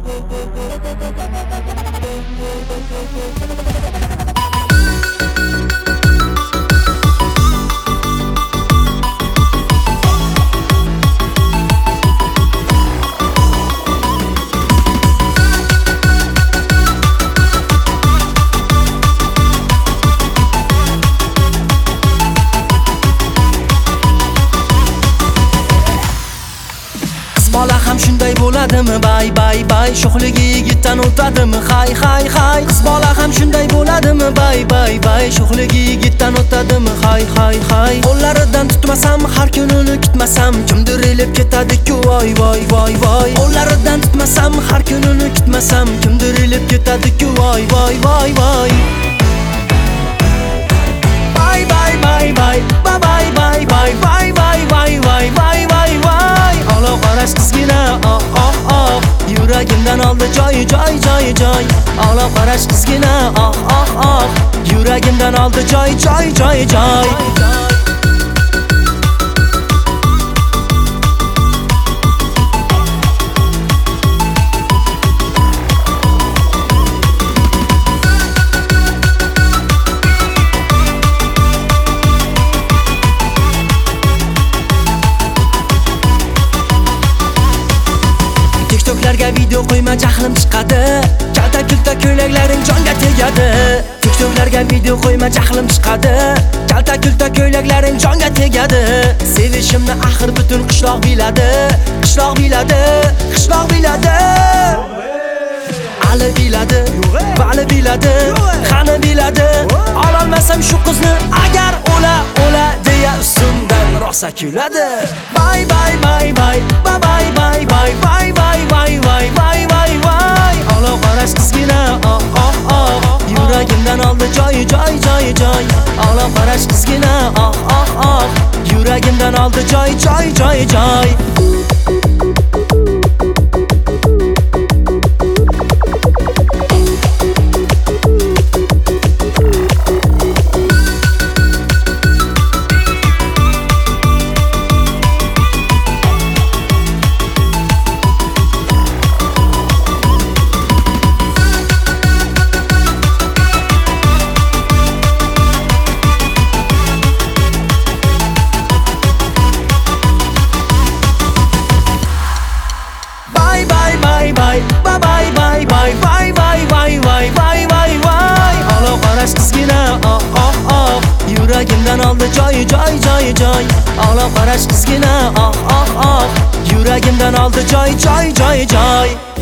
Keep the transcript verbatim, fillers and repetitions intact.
Bola ham shunday bo'ladimi? Bay bay bay, sho'xligi yigitdan o'tadimi? Hay hay hay. Qiz bola ham shunday bo'ladimi? Bay bay bay, sho'xligi yigitdan o'tadimi? Hay hay hay. Qo'llaridan tutmasam, har kunini kutmasam, kimdir elib ketadi-ku, voy voy voy voy. Qo'llaridan tutmasam, har kunini kutmasam, kimdir elib ketadi-ku, voy voy voy voy. Bay bay bay bay, bay bay bay bay bay bay bay bay bay bay bay. Ola qarash qizgina, oh oh oh, yuragimdan oldi joy joy joy joy. Ola qarash qizgina, oh oh oh, yuragimdan oldi joy joy joy joy. TikToklarga video qo'yma, jahlim chiqadi. Kalta kulta ko'ylaklaring jonga tegadi. TikToklarga video qo'yma, jahlim chiqadi. Kalta kulta ko'ylaklaring jonga tegadi. Sevishimni axir butun qishloq biladi. Qishloq biladi, qishloq biladi. Ali biladi, vali biladi, qani biladi. Ololmasam shu qizni agar o'la o'la deya ustimdan rosa kuladi. Bay bay bay bay, bay bay bay bay bay bay bay bay bay bay bay. Ola qarash qizgina, oh oh oh, yuragimdan oldi joy joy joy joy. Ola qarash qizgina, oh oh oh, yuragimdan oldi joy joy joy joy. Bye bye bye bye bye bye bye bye bye bye bye bye bye bye bye. Ola qarash qizgina, oh oh oh, yuragimdan oldi joy joy joy joy. Ola qarash qizgina, oh oh oh, yuragimdan oldi joy joy joy joy.